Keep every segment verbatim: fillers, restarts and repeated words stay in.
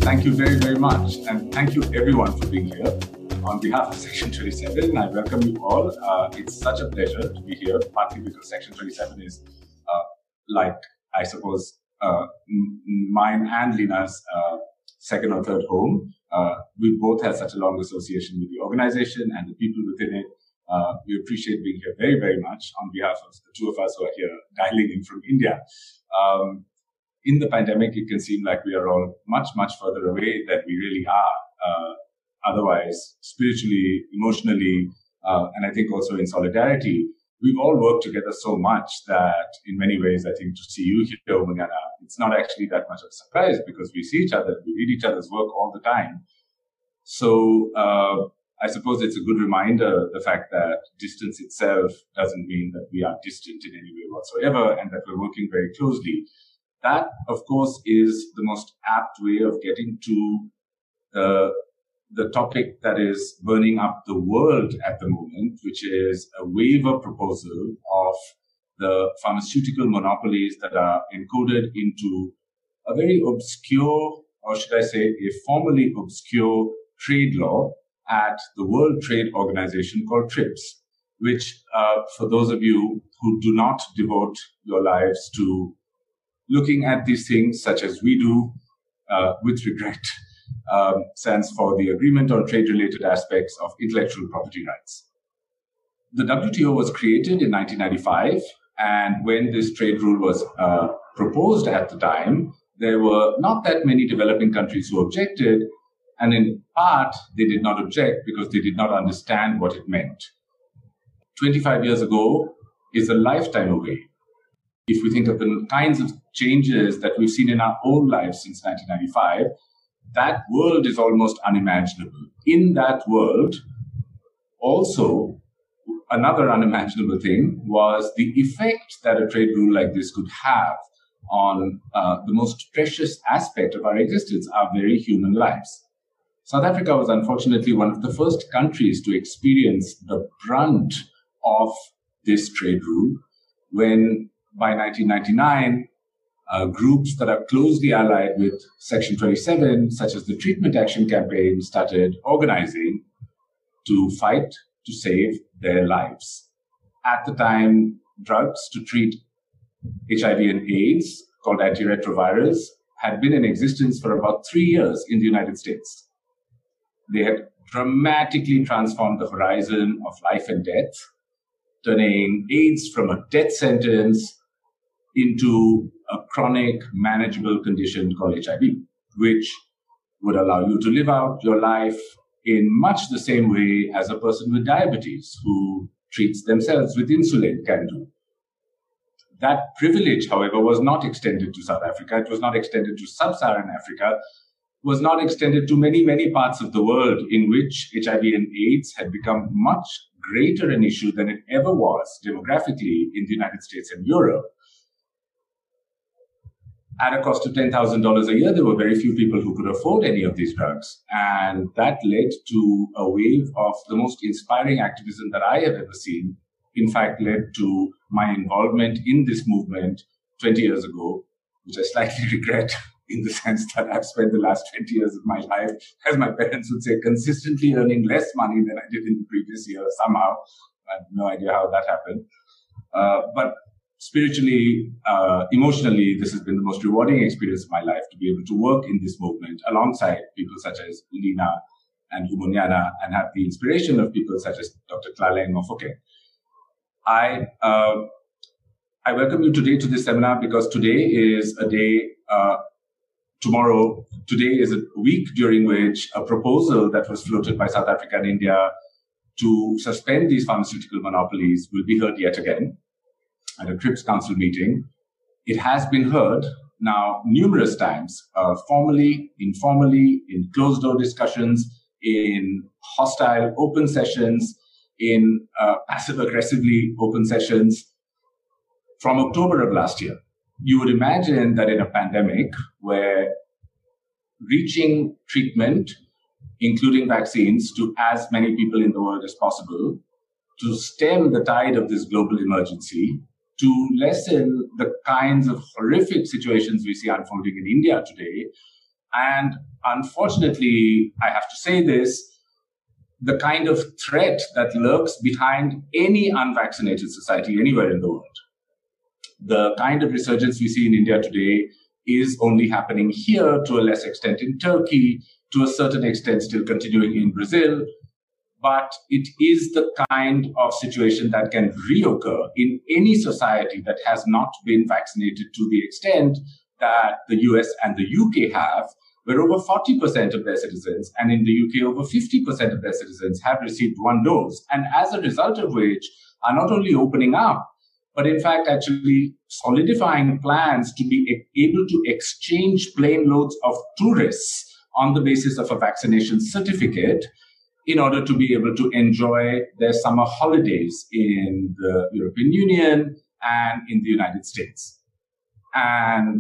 Thank you very, very much. And thank you everyone for being here. On behalf of Section twenty-seven, I welcome you all. Uh, it's such a pleasure to be here, partly because Section twenty-seven is uh, like, I suppose, uh, mine and Lina's uh, second or third home. Uh, we both have such a long association with the organization and the people within it. Uh, we appreciate being here very, very much on behalf of the two of us who are here dialing in from India. Um, in the pandemic, it can seem like we are all much, much further away than we really are. Uh, otherwise, spiritually, emotionally, uh, and I think also in solidarity, we've all worked together so much that in many ways, I think to see you here, Umunyana, it's not actually that much of a surprise because we see each other, we read each other's work all the time. So uh, I suppose it's a good reminder, the fact that distance itself doesn't mean that we are distant in any way whatsoever and that we're working very closely. That, of course, is the most apt way of getting to the, the topic that is burning up the world at the moment, which is a waiver proposal of the pharmaceutical monopolies that are encoded into a very obscure, or should I say, a formally obscure trade law at the World Trade Organization called TRIPS, which, uh, for those of you who do not devote your lives to looking at these things, such as we do, uh, with regret, um, stands for the Agreement on Trade-Related Aspects of Intellectual Property Rights. The W T O was created in nineteen ninety-five, and when this trade rule was uh, proposed at the time, there were not that many developing countries who objected, and in part, they did not object because they did not understand what it meant. twenty-five years ago is a lifetime away. If we think of the kinds of changes that we've seen in our own lives since nineteen ninety-five, that world is almost unimaginable. In that world, also, another unimaginable thing was the effect that a trade rule like this could have on uh, the most precious aspect of our existence, our very human lives. South Africa was unfortunately one of the first countries to experience the brunt of this trade rule when, by nineteen ninety-nine, uh, groups that are closely allied with Section twenty-seven, such as the Treatment Action Campaign, started organizing to fight to save their lives. At the time, drugs to treat H I V and AIDS, called antiretrovirals, had been in existence for about three years in the United States. They had dramatically transformed the horizon of life and death, turning AIDS from a death sentence into a chronic, manageable condition called H I V, which would allow you to live out your life in much the same way as a person with diabetes who treats themselves with insulin can do. That privilege, however, was not extended to South Africa. It was not extended to sub-Saharan Africa, was not extended to many, many parts of the world in which H I V and AIDS had become much greater an issue than it ever was demographically in the United States and Europe. At a cost of ten thousand dollars a year, there were very few people who could afford any of these drugs. And that led to a wave of the most inspiring activism that I have ever seen. In fact, led to my involvement in this movement twenty years ago, which I slightly regret in the sense that I've spent the last twenty years of my life, as my parents would say, consistently earning less money than I did in the previous year somehow. I have no idea how that happened. Uh, but spiritually, uh, emotionally, this has been the most rewarding experience of my life to be able to work in this movement alongside people such as Lina and Umunyana and have the inspiration of people such as Doctor Tlaleng Mofokeng. I, uh, I welcome you today to this seminar because today is a day, uh, tomorrow, today is a week during which a proposal that was floated by South Africa and India to suspend these pharmaceutical monopolies will be heard yet again at a TRIPS Council meeting. It has been heard now numerous times, uh, formally, informally, in closed-door discussions, in hostile open sessions, in uh, passive-aggressively open sessions from October of last year. You would imagine that in a pandemic where reaching treatment, including vaccines, to as many people in the world as possible, to stem the tide of this global emergency, to lessen the kinds of horrific situations we see unfolding in India today, And unfortunately, I have to say this, the kind of threat that lurks behind any unvaccinated society anywhere in the world. The kind of resurgence we see in India today is only happening here, to a less extent in Turkey, to a certain extent still continuing in Brazil. But it is the kind of situation that can reoccur in any society that has not been vaccinated to the extent that the U S and the U K have, where over forty percent of their citizens, and in the U K, over fifty percent of their citizens have received one dose. And as a result of which are not only opening up, but in fact actually solidifying plans to be able to exchange plane loads of tourists on the basis of a vaccination certificate in order to be able to enjoy their summer holidays in the European Union and in the United States. And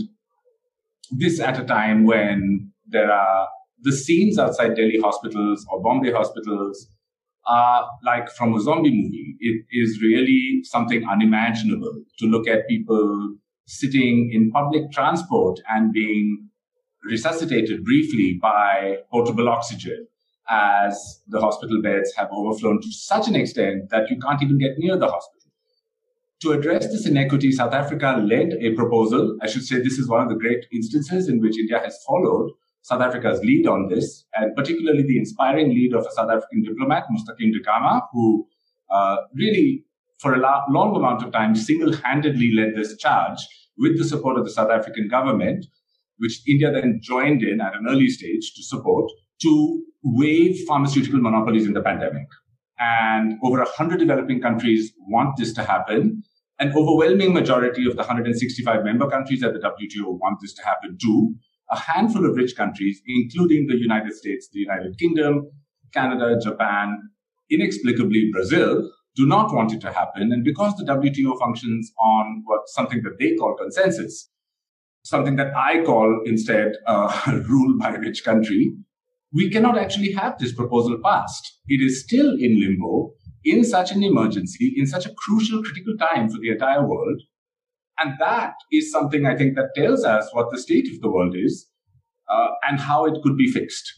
this at a time when there are the scenes outside Delhi hospitals or Bombay hospitals are like from a zombie movie. It is really something unimaginable to look at people sitting in public transport and being resuscitated briefly by portable oxygen, as the hospital beds have overflown to such an extent that you can't even get near the hospital. To address this inequity, South Africa led a proposal. I should say this is one of the great instances in which India has followed South Africa's lead on this, and particularly the inspiring lead of a South African diplomat, Mustaqim Dikama, who uh, really, for a la- long amount of time, single-handedly led this charge with the support of the South African government, which India then joined in at an early stage to support, to waive pharmaceutical monopolies in the pandemic. And over one hundred developing countries want this to happen. An overwhelming majority of the one hundred sixty-five member countries at the W T O want this to happen too. A handful of rich countries, including the United States, the United Kingdom, Canada, Japan, inexplicably Brazil, do not want it to happen. And because the W T O functions on what something that they call consensus, something that I call instead uh, rule by rich country, we cannot actually have this proposal passed. It is still in limbo in such an emergency, in such a crucial, critical time for the entire world. And that is something I think that tells us what the state of the world is uh, and how it could be fixed.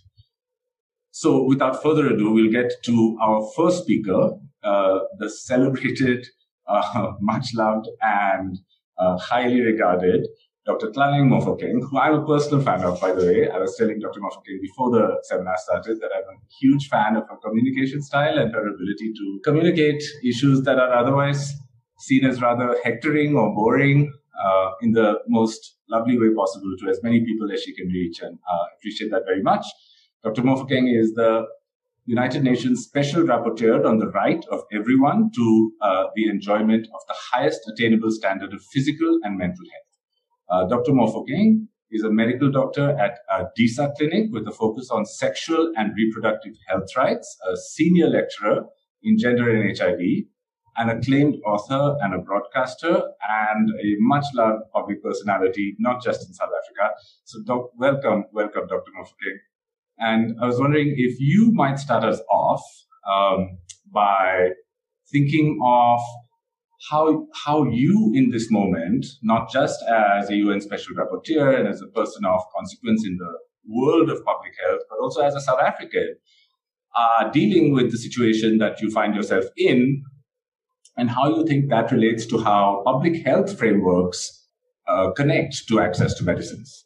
So without further ado, we'll get to our first speaker, uh, the celebrated, uh, much loved and uh, highly regarded Doctor Tlaleng Mofokeng, who I'm a personal fan of, by the way. I was telling Doctor Mofokeng before the seminar started that I'm a huge fan of her communication style and her ability to communicate issues that are otherwise seen as rather hectoring or boring uh, in the most lovely way possible to as many people as she can reach, and uh, appreciate that very much. Doctor Mofokeng is the United Nations Special Rapporteur on the right of everyone to uh, the enjoyment of the highest attainable standard of physical and mental health. Uh, Doctor Mofokeng is a medical doctor at uh, DISA Clinic with a focus on sexual and reproductive health rights, a senior lecturer in gender and H I V, an acclaimed author and a broadcaster, and a much-loved public personality, not just in South Africa. So, doc, welcome, welcome, Doctor Mofokeng. And I was wondering if you might start us off um, by thinking of how how you, in this moment, not just as a U N Special Rapporteur and as a person of consequence in the world of public health, but also as a South African, are dealing with the situation that you find yourself in, and how you think that relates to how public health frameworks uh, connect to access to medicines.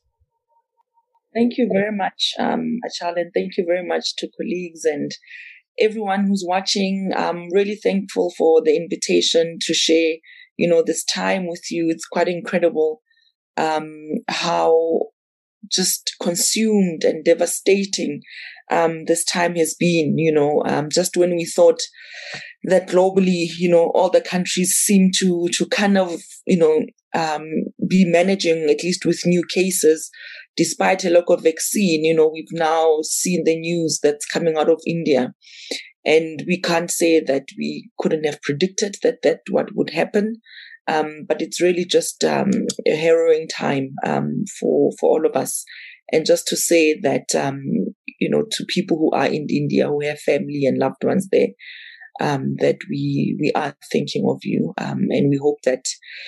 Thank you very much, um, Achal, and thank you very much to colleagues and everyone who's watching. I'm really thankful for the invitation to share, you know, this time with you. It's quite incredible um, how just consumed and devastating um, this time has been, you know, um, just when we thought that globally, you know, all the countries seem to, to kind of, you know, um, be managing, at least with new cases, despite a lack of vaccine. You know, we've now seen the news that's coming out of India, and we can't say that we couldn't have predicted that that what would happen. Um, but it's really just um, a harrowing time um, for for all of us. And just to say that, um, you know, to people who are in India, who have family and loved ones there, um, that we we are thinking of you, um, and we hope that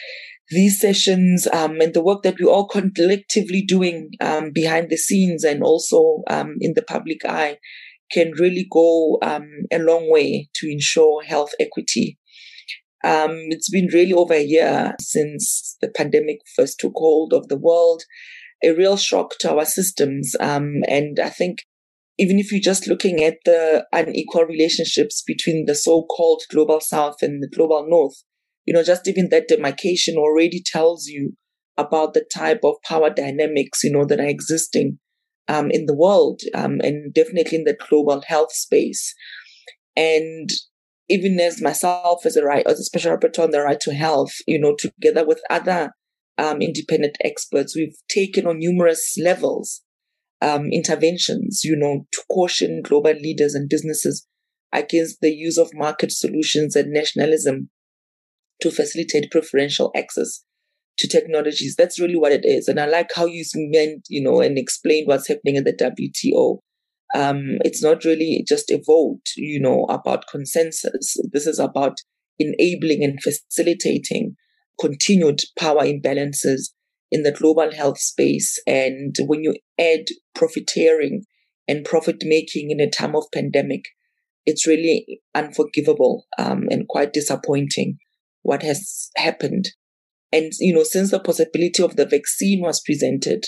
these sessions um, and the work that we're all collectively doing um, behind the scenes and also um, in the public eye can really go um, a long way to ensure health equity. Um, it's been really over a year since the pandemic first took hold of the world, a real shock to our systems. Um, and I think even if you're just looking at the unequal relationships between the so-called global south and the global north, you know, just even that demarcation already tells you about the type of power dynamics, you know, that are existing um, in the world um, and definitely in the global health space. And even as myself as a right, as a special rapporteur on the right to health, you know, together with other um, independent experts, we've taken on numerous levels um, interventions, you know, to caution global leaders and businesses against the use of market solutions and nationalism to facilitate preferential access to technologies. That's really what it is. And I like how you meant, you know, and explained what's happening in the W T O. Um, it's not really just a vote, you know, about consensus. This is about enabling and facilitating continued power imbalances in the global health space. And when you add profiteering and profit making in a time of pandemic, it's really unforgivable um, and quite disappointing what has happened. And, you know, since the possibility of the vaccine was presented,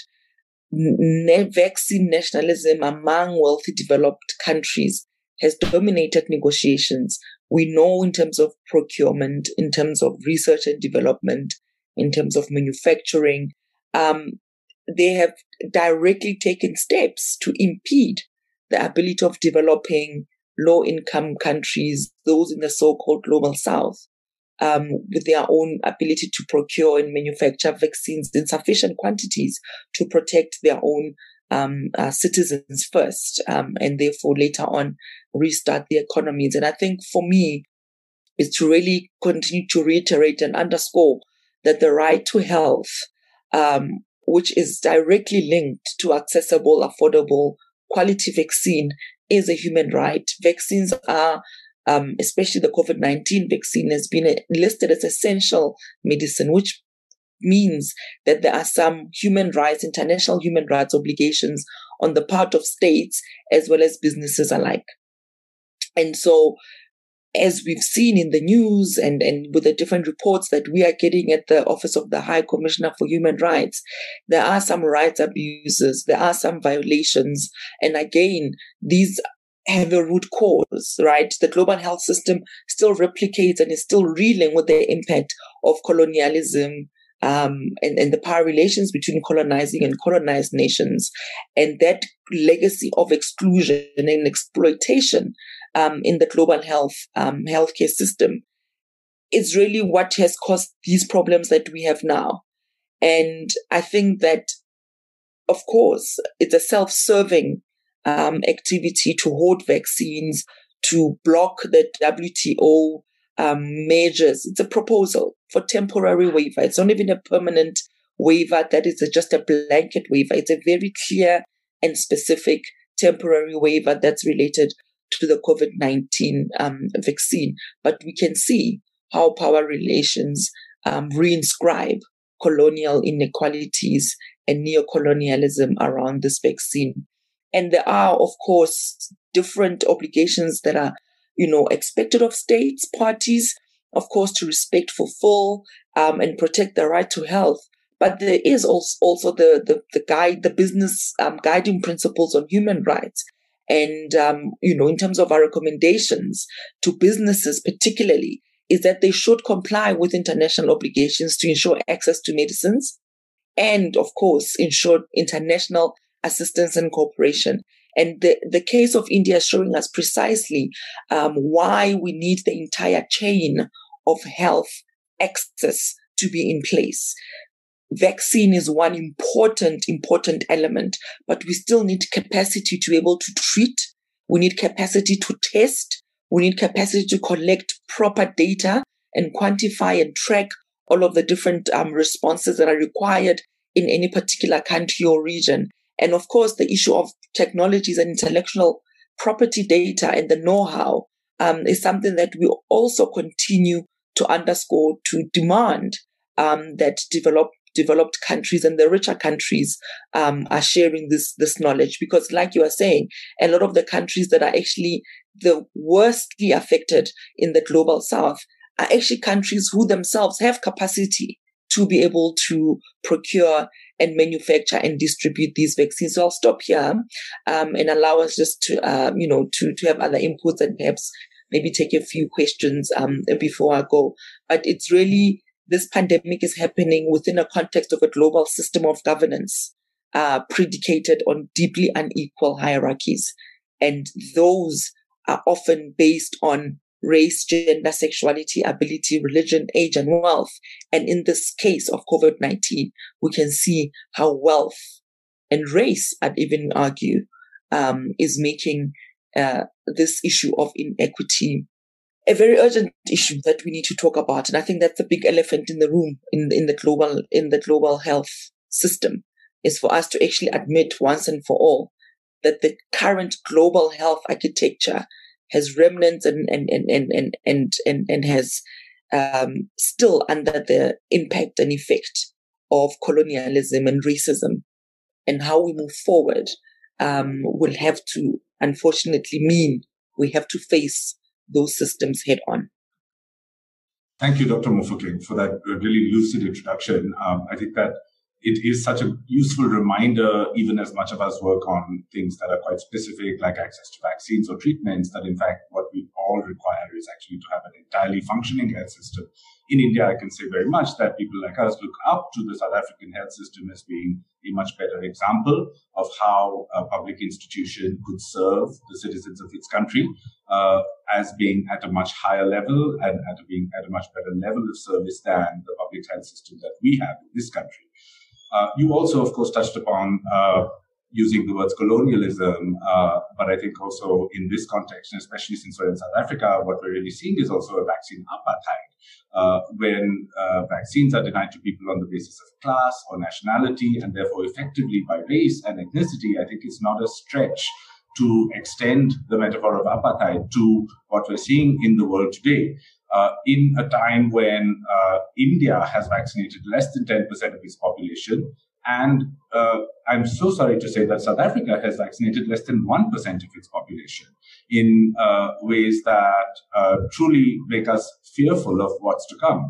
n- vaccine nationalism among wealthy developed countries has dominated negotiations. We know in terms of procurement, in terms of research and development, in terms of manufacturing, um, they have directly taken steps to impede the ability of developing low-income countries, those in the so-called global south, um, with their own ability to procure and manufacture vaccines in sufficient quantities to protect their own um, uh, citizens first, um, and therefore later on restart the economies. And I think for me, is to really continue to reiterate and underscore that the right to health, um, which is directly linked to accessible, affordable, quality vaccine, is a human right. Vaccines are, um, especially the COVID nineteen vaccine, has been listed as essential medicine, which means that there are some human rights, international human rights obligations on the part of states as well as businesses alike. And so, as we've seen in the news and, and with the different reports that we are getting at the Office of the High Commissioner for Human Rights, there are some rights abuses, there are some violations. And again, these have a root cause, right? The global health system still replicates and is still reeling with the impact of colonialism, um, and, and the power relations between colonizing and colonized nations. And that legacy of exclusion and exploitation Um, in the global health um, healthcare system is really what has caused these problems that we have now. And I think that, of course, it's a self-serving um, activity to hoard vaccines, to block the W T O um, measures. It's a proposal for temporary waiver. It's not even a permanent waiver. That is a, just a blanket waiver. It's a very clear and specific temporary waiver that's related to the COVID nineteen um, vaccine. But we can see how power relations um, reinscribe colonial inequalities and neocolonialism around this vaccine. And there are, of course, different obligations that are, you know, expected of states, parties, of course, to respect, fulfill, um, and protect the right to health. But there is also, also the, the, the guide, the business um, guiding principles on human rights. And, um, you know, in terms of our recommendations to businesses particularly, is that they should comply with international obligations to ensure access to medicines and, of course, ensure international assistance and cooperation. And the, the case of India is showing us precisely um, why we need the entire chain of health access to be in place. Vaccine is one important, important element, but we still need capacity to be able to treat. We need capacity to test. We need capacity to collect proper data and quantify and track all of the different um, responses that are required in any particular country or region. And of course, the issue of technologies and intellectual property data and the know-how um, is something that we also continue to underscore, to demand um, that developed developed countries and the richer countries um, are sharing this this knowledge. Because like you are saying, a lot of the countries that are actually the worstly affected in the global south are actually countries who themselves have capacity to be able to procure and manufacture and distribute these vaccines. So I'll stop here um, and allow us just to, uh, you know, to, to have other inputs and perhaps maybe take a few questions um, before I go. But it's really, this pandemic is happening within a context of a global system of governance uh, predicated on deeply unequal hierarchies. And those are often based on race, gender, sexuality, ability, religion, age, and wealth. And in this case of COVID nineteen, we can see how wealth and race, I'd even argue, um, is making uh, this issue of inequity a very urgent issue that we need to talk about. And I think that's the big elephant in the room in, in the global, in the global health system, is for us to actually admit once and for all that the current global health architecture has remnants and, and, and, and, and, and, and, and has, um, still under the impact and effect of colonialism and racism. And how we move forward, um, will have to, unfortunately, mean we have to face those systems head on. Thank you, Doctor Mofokeng, for that really lucid introduction. Um, I think that it is such a useful reminder, even as much of us work on things that are quite specific, like access to vaccines or treatments, that in fact what we all require is actually to have an entirely functioning health system. In India, I can say very much that people like us look up to the South African health system as being a much better example of how a public institution could serve the citizens of its country, uh, as being at a much higher level and at a being at a much better level of service than the public health system that we have in this country. Uh, you also, of course, touched upon uh, using the words colonialism, uh, but I think also in this context, and especially since we're in South Africa, what we're really seeing is also a vaccine apartheid, uh, when uh, vaccines are denied to people on the basis of class or nationality, and therefore effectively by race and ethnicity. I think it's not a stretch to extend the metaphor of apartheid to what we're seeing in the world today. Uh, in a time when uh, India has vaccinated less than ten percent of its population, and uh, I'm so sorry to say that South Africa has vaccinated less than one percent of its population in uh, ways that uh, truly make us fearful of what's to come.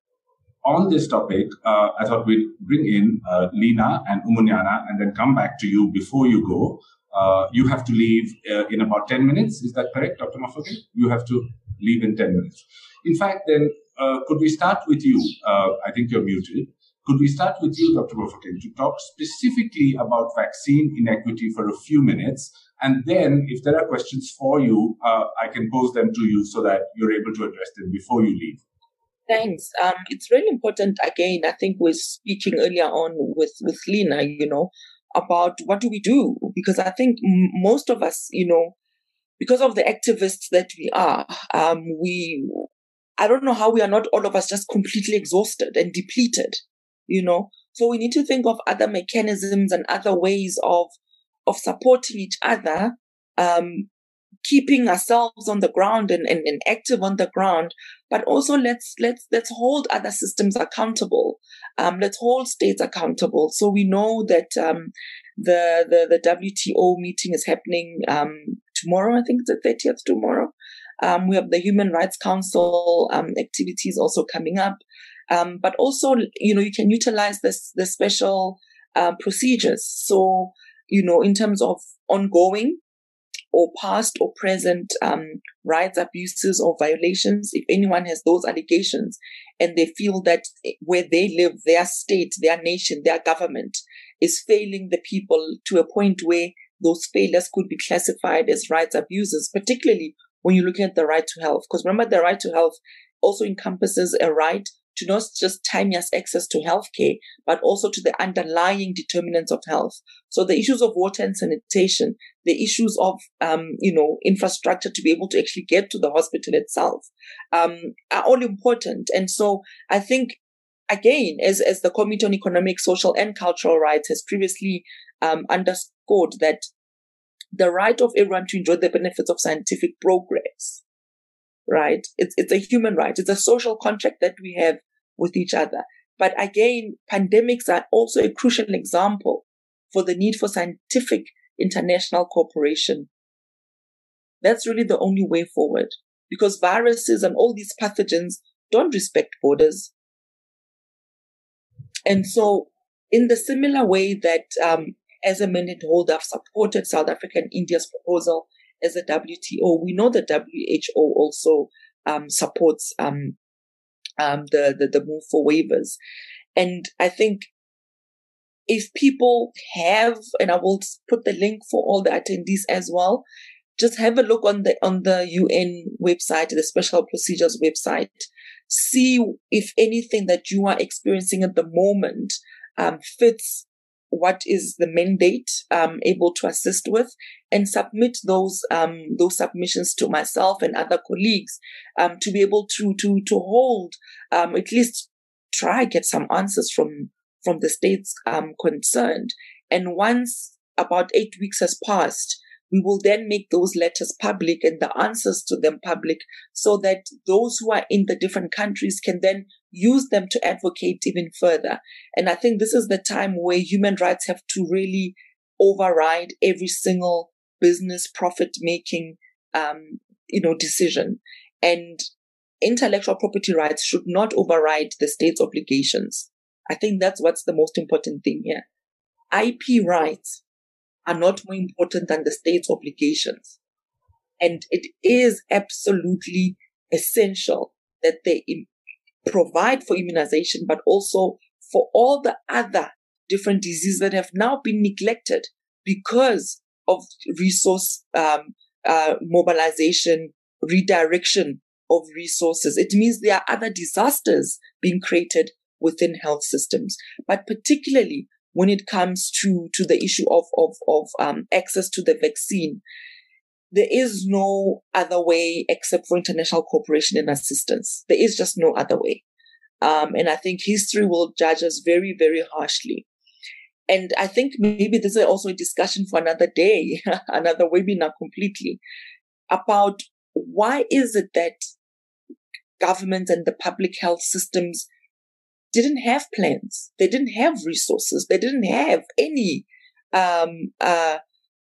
On this topic, uh, I thought we'd bring in uh, Lena and Umunyana and then come back to you before you go. Uh, you have to leave uh, in about ten minutes. Is that correct, Doctor Mofokeng? You have to leave in ten minutes. In fact, then, uh, could we start with you? Uh, I think you're muted. Could we start with you, Doctor Mofokeng, to talk specifically about vaccine inequity for a few minutes? And then, if there are questions for you, uh, I can pose them to you so that you're able to address them before you leave. Thanks. Um, it's really important. Again, I think we're speaking earlier on with, with Lena, you know, about what do we do? Because I think m- most of us, you know, because of the activists that we are, um, we, I don't know how we are not all of us just completely exhausted and depleted, you know. So we need to think of other mechanisms and other ways of, of supporting each other, um, keeping ourselves on the ground and, and, and active on the ground, but also let's, let's, let's hold other systems accountable. Um, let's hold states accountable. So we know that, um, the, the, the W T O meeting is happening, um, tomorrow. I think it's the thirtieth tomorrow. Um, we have the Human Rights Council, um, activities also coming up. Um, but also, you know, you can utilize this, the special, uh, procedures. So, you know, in terms of ongoing or past or present um, rights abuses or violations, if anyone has those allegations and they feel that where they live, their state, their nation, their government is failing the people to a point where those failures could be classified as rights abuses, particularly when you're looking at the right to health. Because remember, the right to health also encompasses a right to not just timeous access to healthcare, but also to the underlying determinants of health. So the issues of water and sanitation, the issues of, um, you know, infrastructure to be able to actually get to the hospital itself, um, are all important. And so I think, again, as, as the Committee on Economic, Social and Cultural Rights has previously, um, underscored, that the right of everyone to enjoy the benefits of scientific progress, right? It's, it's a human right. It's a social contract that we have with each other. But again, pandemics are also a crucial example for the need for scientific international cooperation. That's really the only way forward, because viruses and all these pathogens don't respect borders. And so in the similar way that um, as a mandate holder, I've supported South Africa and India's proposal as a W T O, we know that W H O also um, supports um, um, the, the, the move for waivers. And I think if people have, and I will put the link for all the attendees as well, just have a look on the on the U N website, the Special Procedures website. See if anything that you are experiencing at the moment um, fits what is the mandate um, able to assist with, and submit those um, those submissions to myself and other colleagues um, to be able to to to hold um, at least try get some answers from from the states um, concerned. And once about eight weeks has passed, we will then make those letters public and the answers to them public, so that those who are in the different countries can then use them to advocate even further. And I think this is the time where human rights have to really override every single business profit-making, um, you know, decision. And intellectual property rights should not override the state's obligations. I think that's what's the most important thing here. I P rights are not more important than the state's obligations. And it is absolutely essential that they im- provide for immunization, but also for all the other different diseases that have now been neglected because of resource um, uh, mobilization, redirection of resources. It means there are other disasters being created within health systems, but particularly when it comes to, to the issue of, of, of um, access to the vaccine, there is no other way except for international cooperation and assistance. There is just no other way. Um, and I think history will judge us very, very harshly. And I think maybe this is also a discussion for another day, another webinar completely, about why is it that governments and the public health systems didn't have plans. They didn't have resources. They didn't have any um, uh,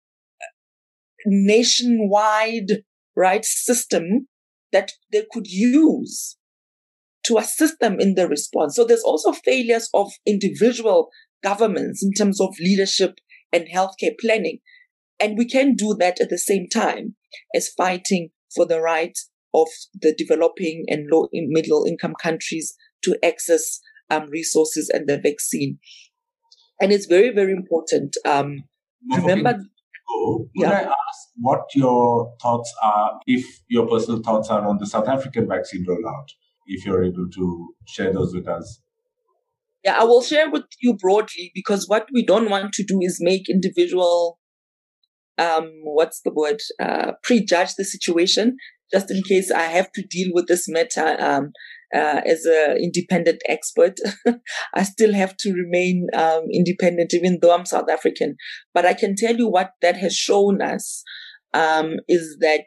nationwide right system that they could use to assist them in the response. So there's also failures of individual governments in terms of leadership and healthcare planning. And we can do that at the same time as fighting for the right of the developing and low and middle income countries to access um, resources and the vaccine. And it's very, very important. Um, remember, go, could yeah. I ask what your thoughts are, if your personal thoughts are on the South African vaccine rollout, if you're able to share those with us? Yeah, I will share with you broadly, because what we don't want to do is make individual, um, what's the word, uh, prejudge the situation, just in case I have to deal with this matter um, uh, as an independent expert. I still have to remain um, independent, even though I'm South African. But I can tell you what that has shown us um, is that,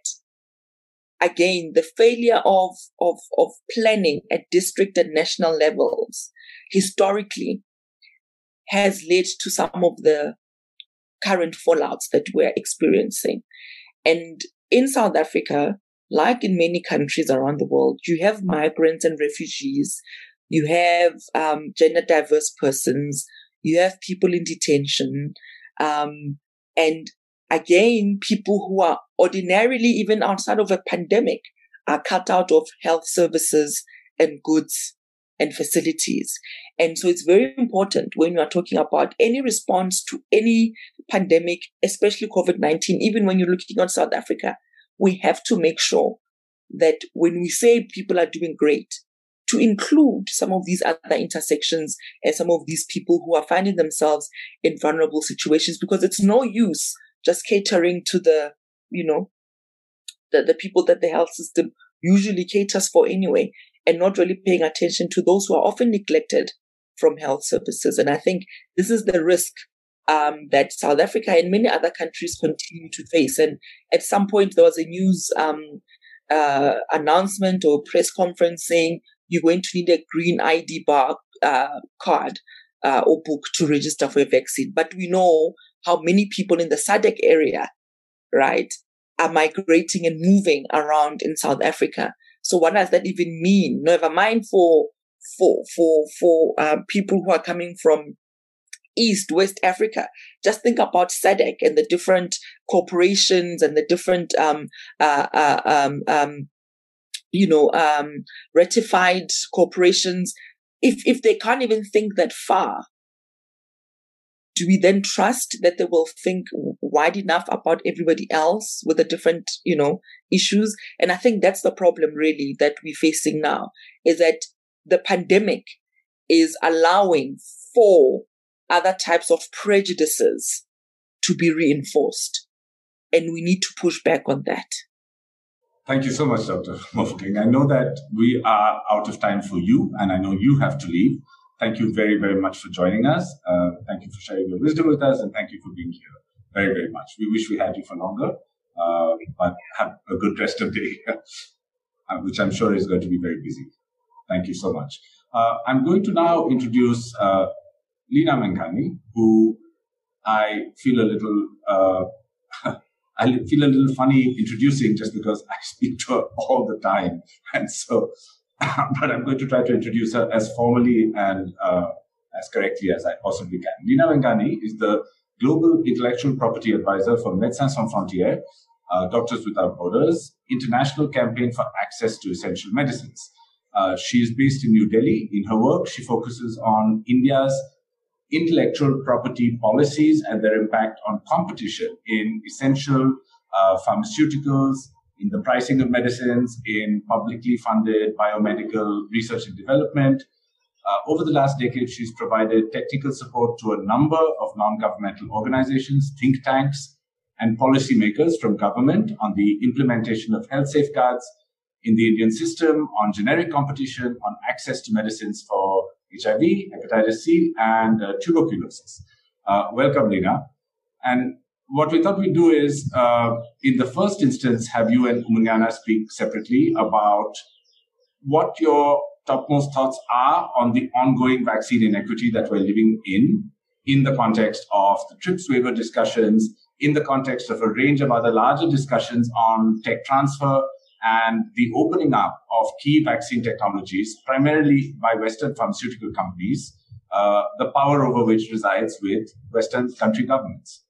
again, the failure of, of, of planning at district and national levels historically has led to some of the current fallouts that we're experiencing. And in South Africa, like in many countries around the world, you have migrants and refugees, you have um, gender diverse persons, you have people in detention, um, and again, people who are ordinarily, even outside of a pandemic, are cut out of health services and goods and facilities. And so it's very important when you are talking about any response to any pandemic, especially COVID nineteen, even when you're looking at South Africa, we have to make sure that when we say people are doing great, to include some of these other intersections and some of these people who are finding themselves in vulnerable situations, because it's no use just catering to the, you know, the, the people that the health system usually caters for anyway, and not really paying attention to those who are often neglected from health services. And I think this is the risk um, that South Africa and many other countries continue to face. And at some point, there was a news um, uh, announcement or press conference saying you're going to need a green I D bar, uh, card uh, or book to register for a vaccine. But we know how many people in the S A D C area, right, are migrating and moving around in South Africa. So what does that even mean? Never mind for for for for uh, people who are coming from East, West Africa. Just think about S A D C and the different corporations and the different, um, uh, uh, um, um, you know, um, ratified corporations. If if they can't even think that far, do we then trust that they will think wide enough about everybody else with the different, you know, issues? And I think that's the problem really that we're facing now, is that the pandemic is allowing for other types of prejudices to be reinforced. And we need to push back on that. Thank you so much, Doctor Mofokeng. I know that we are out of time for you, and I know you have to leave. Thank you very, very much for joining us. Uh, thank you for sharing your wisdom with us, and thank you for being here very, very much. We wish we had you for longer, uh, but have a good rest of the day, which I'm sure is going to be very busy. Thank you so much. Uh, I'm going to now introduce uh, Leena Mengani, who I feel a little, uh, I feel a little funny introducing just because I speak to her all the time. And so, but I'm going to try to introduce her as formally and uh, as correctly as I possibly can. Leena Mengani is the Global Intellectual Property Advisor for Médecins Sans Frontières, uh, Doctors Without Borders, International Campaign for Access to Essential Medicines. Uh, she is based in New Delhi. In her work, she focuses on India's intellectual property policies and their impact on competition in essential uh, pharmaceuticals, in the pricing of medicines, in publicly funded biomedical research and development. Uh, over the last decade, she's provided technical support to a number of non-governmental organizations, think tanks, and policymakers from government on the implementation of health safeguards in the Indian system, on generic competition, on access to medicines for H I V, hepatitis C, and uh, tuberculosis. Uh, welcome, Leena. And what we thought we'd do is, uh, in the first instance, have you and Umunyana speak separately about what your topmost thoughts are on the ongoing vaccine inequity that we're living in, in the context of the TRIPS waiver discussions, in the context of a range of other larger discussions on tech transfer, and the opening up of key vaccine technologies, primarily by Western pharmaceutical companies, uh, the power over which resides with Western country governments.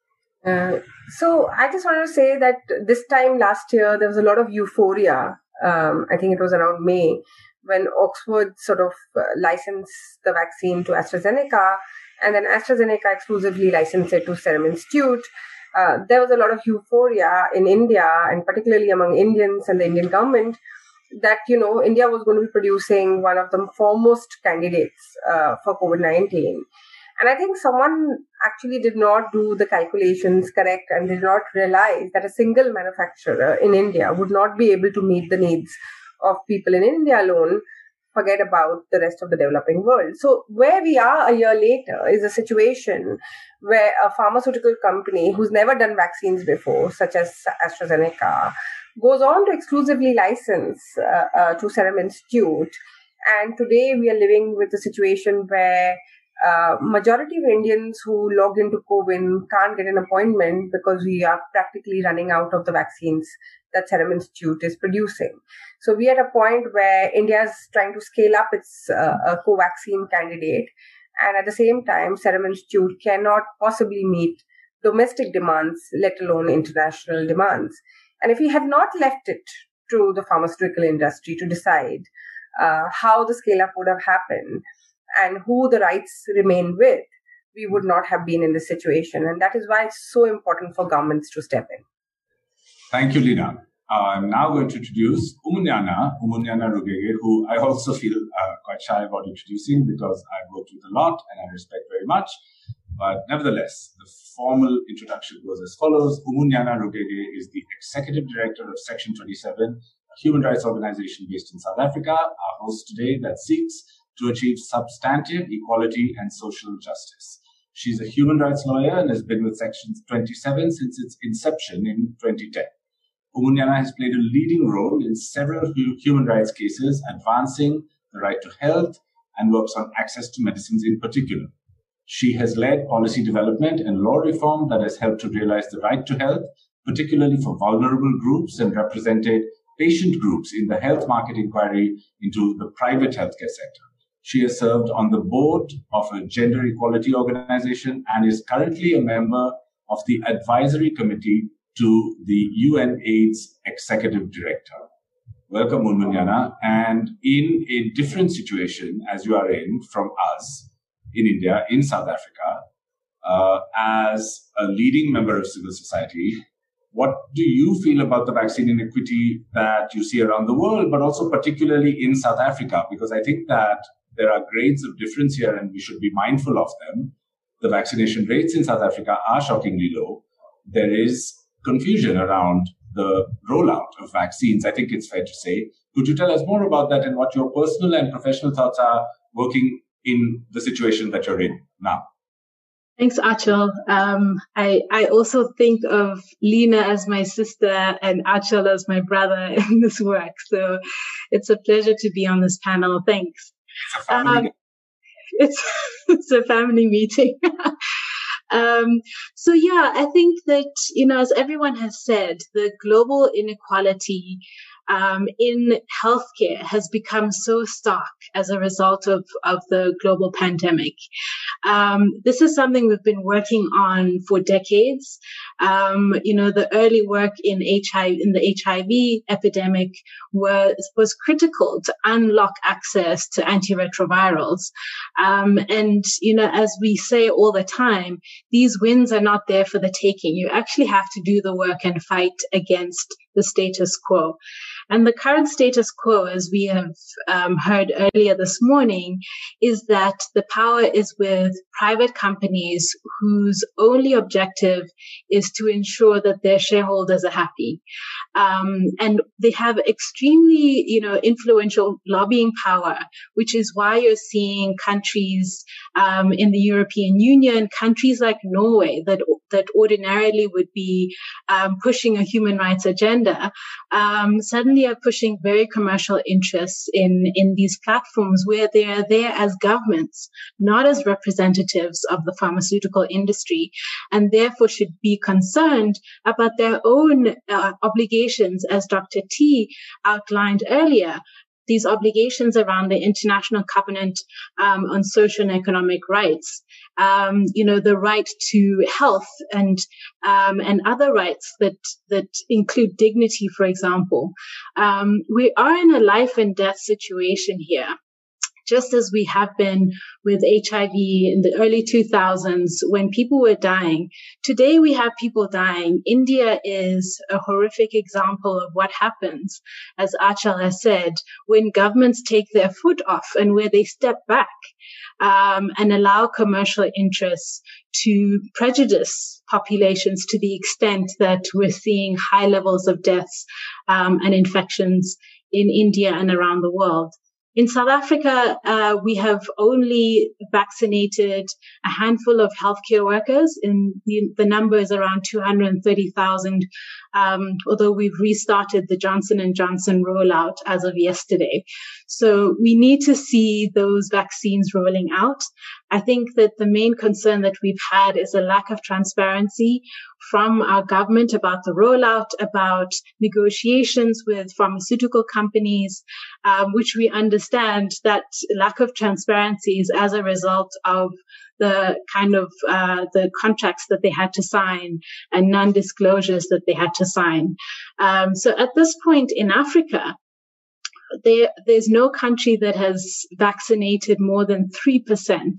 Uh, so I just want to say that this time last year, there was a lot of euphoria. Um, I think it was around May, when Oxford sort of uh, licensed the vaccine to AstraZeneca, and then AstraZeneca exclusively licensed it to Serum Institute. Uh, there was a lot of euphoria in India, and particularly among Indians and the Indian government, that, you know, India was going to be producing one of the foremost candidates uh, for COVID nineteen. And I think someone actually did not do the calculations correct and did not realize that a single manufacturer in India would not be able to meet the needs of people in India alone, forget about the rest of the developing world. So where we are a year later is a situation where a pharmaceutical company who's never done vaccines before, such as AstraZeneca, goes on to exclusively license uh, uh, to Serum Institute. And today we are living with a situation where uh, majority of Indians who logged into CoWIN can't get an appointment because we are practically running out of the vaccines that Serum Institute is producing. So we are at a point where India is trying to scale up its uh, a Covaxin candidate, and at the same time, Serum Institute cannot possibly meet domestic demands, let alone international demands. And if we had not left it to the pharmaceutical industry to decide uh, how the scale-up would have happened and who the rights remain with, we would not have been in this situation. And that is why it's so important for governments to step in. Thank you, Leena. Uh, I'm now going to introduce Umunyana, Umunyana Rugege, who I also feel uh, quite shy about introducing because I've worked with a lot and I respect very much. But nevertheless, the formal introduction goes as follows. Umunyana Rugege is the Executive Director of Section twenty-seven, a human rights organization based in South Africa, our host today that seeks to achieve substantive equality and social justice. She's a human rights lawyer and has been with Section twenty-seven since its inception in twenty ten. Umunyana has played a leading role in several human rights cases, advancing the right to health, and works on access to medicines in particular. She has led policy development and law reform that has helped to realize the right to health, particularly for vulnerable groups, and represented patient groups in the health market inquiry into the private healthcare sector. She has served on the board of a gender equality organization and is currently a member of the advisory committee to the U N AIDS executive director. Welcome, Munmunyana. And in a different situation as you are in from us in India, in South Africa, uh, as a leading member of civil society, what do you feel about the vaccine inequity that you see around the world, but also particularly in South Africa? Because I think that there are grades of difference here and we should be mindful of them. The vaccination rates in South Africa are shockingly low. There is confusion around the rollout of vaccines, I think it's fair to say. Could you tell us more about that and what your personal and professional thoughts are working in the situation that you're in now? Thanks, Achal. Um, I, I also think of Lena as my sister and Achal as my brother in this work. So it's a pleasure to be on this panel. Thanks. It's a family, um, it's, it's a family meeting. Um, so yeah, I think that, you know, as everyone has said, the global inequality um, in healthcare has become so stark as a result of, of the global pandemic. Um, this is something we've been working on for decades. Um, you know, the early work in H I V, in the H I V epidemic was, was critical to unlock access to antiretrovirals. Um, and, you know, as we say all the time, these wins are not there for the taking. You actually have to do the work and fight against the status quo. And the current status quo, as we have um, heard earlier this morning, is that the power is with private companies whose only objective is to ensure that their shareholders are happy. Um, and they have extremely, you know, influential lobbying power, which is why you're seeing countries um, in the European Union, countries like Norway that that ordinarily would be um, pushing a human rights agenda, um, suddenly are pushing very commercial interests in, in these platforms where they are there as governments, not as representatives of the pharmaceutical industry, and therefore should be concerned about their own uh, obligations, as Doctor T outlined earlier. These obligations around the International Covenant um, on Social and Economic Rights, um, you know, the right to health and um, and other rights that that include dignity, for example. Um, we are in a life and death situation here. Just as we have been with H I V in the early two thousands when people were dying. Today we have people dying. India is a horrific example of what happens, as Achal has said, when governments take their foot off and where they step back um, and allow commercial interests to prejudice populations to the extent that we're seeing high levels of deaths um, and infections in India and around the world. In South Africa, uh, we have only vaccinated a handful of healthcare workers. In the, the number is around two hundred thirty thousand, um, although we've restarted the Johnson and Johnson rollout as of yesterday. So we need to see those vaccines rolling out. I think that the main concern that we've had is a lack of transparency from our government about the rollout, about negotiations with pharmaceutical companies, um, which we understand that lack of transparency is as a result of the kind of uh, the contracts that they had to sign and non-disclosures that they had to sign. Um, so at this point in Africa, there, there's no country that has vaccinated more than three percent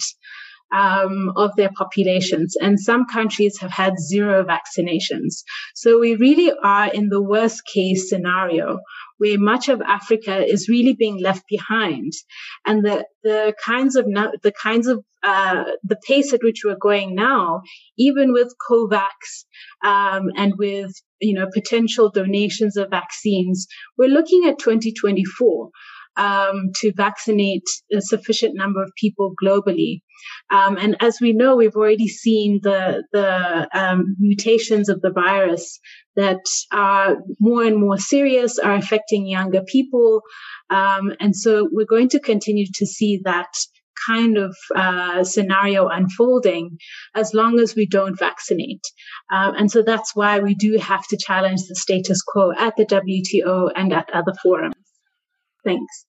Um, of their populations, and some countries have had zero vaccinations. So we really are in the worst case scenario where much of Africa is really being left behind, and the the kinds of the kinds of uh, the pace at which we're going now, even with COVAX um, and with you know potential donations of vaccines, we're looking at twenty twenty-four. um, to vaccinate a sufficient number of people globally. Um, and as we know, we've already seen the the um, mutations of the virus that are more and more serious, are affecting younger people. Um, and so we're going to continue to see that kind of uh, scenario unfolding as long as we don't vaccinate. Um, and so that's why we do have to challenge the status quo at the W T O and at other forums. Thanks.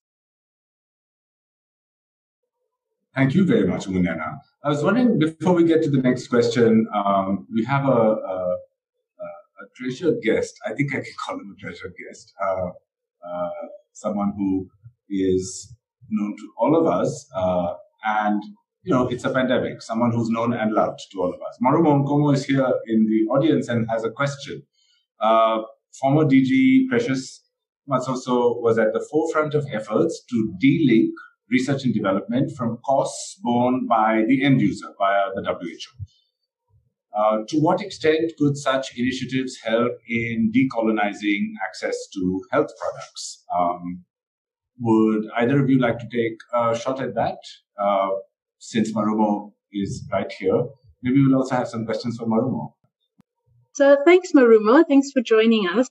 Thank you very much, Umunyana. I was wondering, before we get to the next question, um, we have a, a, a treasured guest. I think I can call him a treasured guest. Uh, uh, someone who is known to all of us. Uh, and, you know, it's a pandemic. Someone who's known and loved to all of us. Marumo Nkomo is here in the audience and has a question. Uh, former D G Precious Matsoso was at the forefront of efforts to de-link research and development from costs borne by the end user via the W H O. Uh, to what extent could such initiatives help in decolonizing access to health products? Um, would either of you like to take a shot at that? Uh, since Marumo is right here, maybe we'll also have some questions for Marumo. So thanks, Marumo. Thanks for joining us.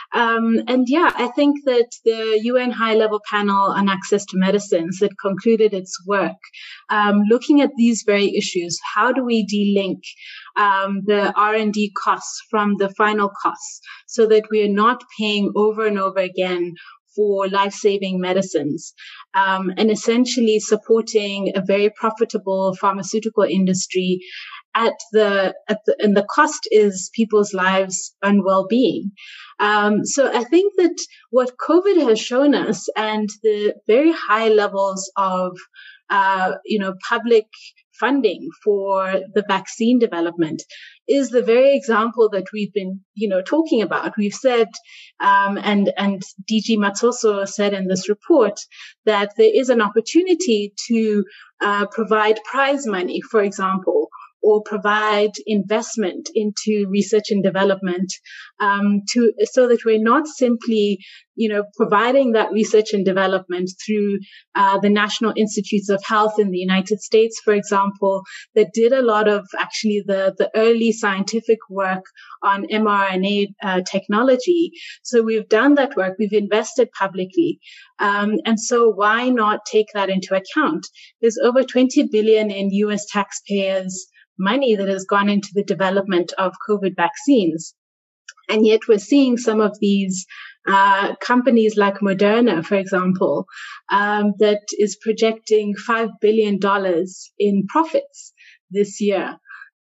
Um, and yeah, I think that the U N High-Level Panel on Access to Medicines that concluded its work, um, looking at these very issues, how do we de-link um, the R and D costs from the final costs so that we are not paying over and over again for life-saving medicines, um, and essentially supporting a very profitable pharmaceutical industry at the, at the, and the cost is people's lives and well-being. Um, so I think that what COVID has shown us and the very high levels of, uh, you know, public funding for the vaccine development is the very example that we've been, you know, talking about. We've said, um, and, and D G Matsoso said in this report that there is an opportunity to, uh, provide prize money, for example, or provide investment into research and development, um, to so that we're not simply, you know, providing that research and development through uh, the National Institutes of Health in the United States, for example, that did a lot of actually the the early scientific work on mRNA uh, technology. So we've done that work, we've invested publicly, um, and so why not take that into account? There's over twenty billion in U S taxpayers' money that has gone into the development of COVID vaccines. And yet we're seeing some of these uh, companies like Moderna, for example, um, that is projecting five billion dollars in profits this year.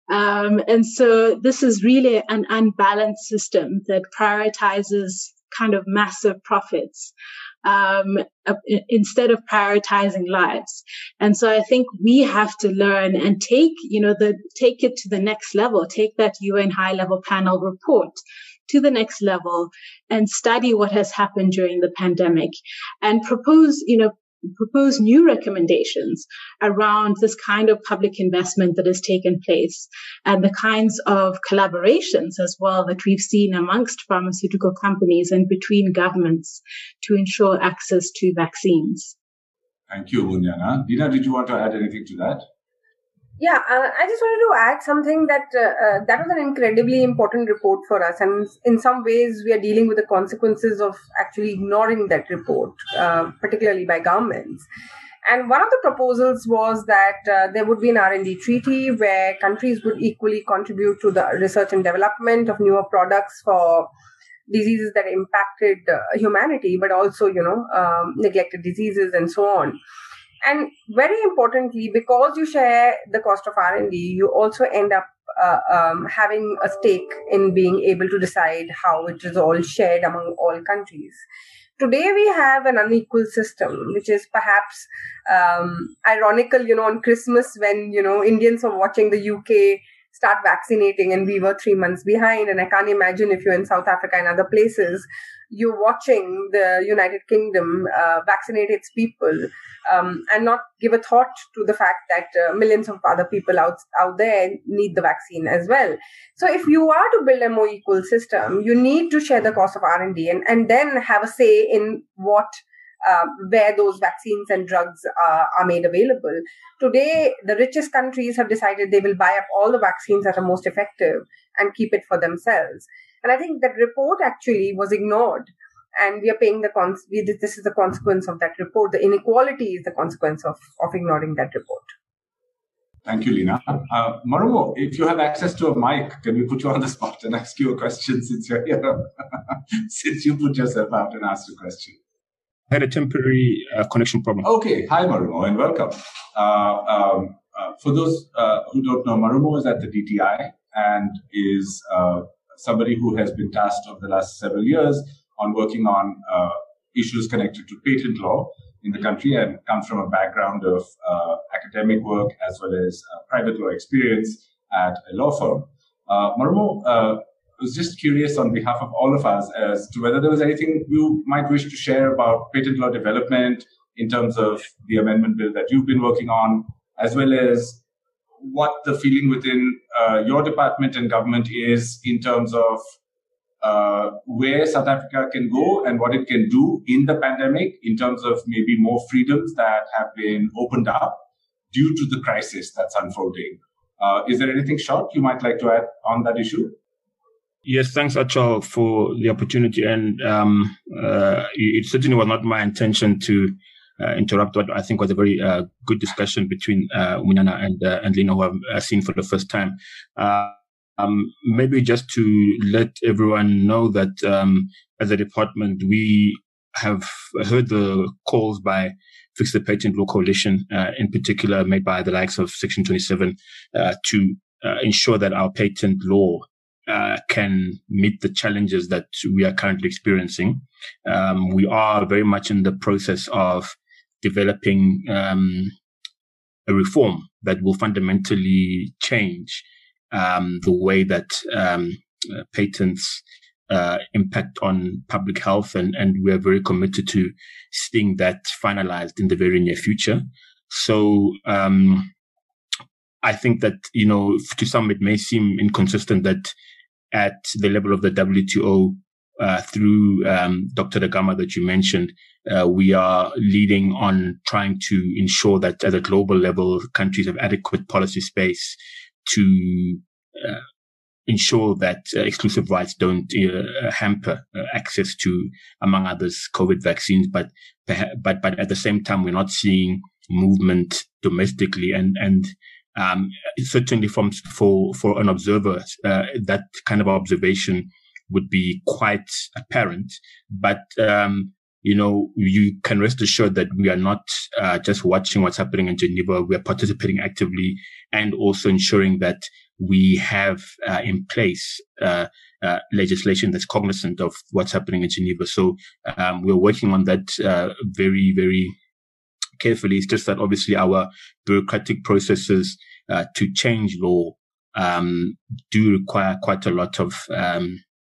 Um, and so this is really an unbalanced system that prioritizes kind of massive profits um, uh, instead of prioritizing lives. And so I think we have to learn and take, you know, the take it to the next level, take that U N High-Level Panel report to the next level and study what has happened during the pandemic and propose, you know, propose new recommendations around this kind of public investment that has taken place and the kinds of collaborations as well that we've seen amongst pharmaceutical companies and between governments to ensure access to vaccines. Thank you, Umunyana. Dina, did you want to add anything to that? Yeah, uh, I just wanted to add something that uh, uh, that was an incredibly important report for us. And in some ways, we are dealing with the consequences of actually ignoring that report, uh, particularly by governments. And one of the proposals was that uh, there would be an R and D treaty where countries would equally contribute to the research and development of newer products for diseases that impacted uh, humanity, but also, you know, um, neglected diseases and so on. And very importantly, because you share the cost of R and D, you also end up uh, um, having a stake in being able to decide how it is all shared among all countries. Today, we have an unequal system, which is perhaps um, ironical, you know, on Christmas when, you know, Indians are watching the U K start vaccinating and we were three months behind. And I can't imagine if you're in South Africa and other places, you're watching the United Kingdom uh, vaccinate its people um, and not give a thought to the fact that uh, millions of other people out, out there need the vaccine as well. So if you are to build a more equal system, you need to share the cost of R and D and, and then have a say in what uh, where those vaccines and drugs uh, are made available. Today, the richest countries have decided they will buy up all the vaccines that are most effective and keep it for themselves. And I think that report actually was ignored. And we are paying the cons. We, this is the consequence of that report. The inequality is the consequence of, of ignoring that report. Thank you, Lina. Uh, Marumo, if you have access to a mic, can we put you on the spot and ask you a question since you're here? Since you put yourself out and asked a question. I had a temporary uh, connection problem. Okay. Hi, Marumo, and welcome. Uh, um, uh, for those uh, who don't know, Marumo is at the D T I and is uh, somebody who has been tasked over the last several years on working on uh, issues connected to patent law in the country, and comes from a background of uh, academic work as well as uh, private law experience at a law firm. Uh, Marumo, uh, I was just curious on behalf of all of us as to whether there was anything you might wish to share about patent law development in terms of the amendment bill that you've been working on, as well as what the feeling within uh, your department and government is in terms of Uh, where South Africa can go and what it can do in the pandemic in terms of maybe more freedoms that have been opened up due to the crisis that's unfolding. Uh, is there anything short you might like to add on that issue? Yes, thanks, Achal, for the opportunity. And um, uh, it certainly was not my intention to uh, interrupt what I think was a very uh, good discussion between uh, Uminana and, uh, and Lina, who I've uh, seen for the first time. Uh, Um, maybe just to let everyone know that um, as a department, we have heard the calls by Fix the Patent Law Coalition, uh, in particular made by the likes of Section twenty-seven, uh, to uh, ensure that our patent law uh, can meet the challenges that we are currently experiencing. Um, we are very much in the process of developing um, a reform that will fundamentally change Um, the way that um, uh, patents uh, impact on public health, and, and we're very committed to seeing that finalized in the very near future. So um, I think that, you know, to some it may seem inconsistent that at the level of the W T O, uh, through um, Doctor Dagama that you mentioned, uh, we are leading on trying to ensure that at a global level, countries have adequate policy space to uh, ensure that uh, exclusive rights don't uh, hamper uh, access to, among others, COVID vaccines. But but but at the same time, we're not seeing movement domestically, and and um, certainly from for for an observer, uh, that kind of observation would be quite apparent. But um, you know, you can rest assured that we are not uh, just watching what's happening in Geneva. We are participating actively and also ensuring that we have uh, in place uh, uh, legislation that's cognizant of what's happening in Geneva. So um, we're working on that uh, very, very carefully. It's just that obviously our bureaucratic processes uh, to change law um, do require quite a lot of um,